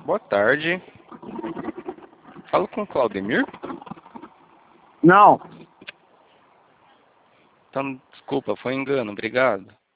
Boa tarde. Falo com o Claudemir? Não. Então, desculpa, foi engano. Obrigado.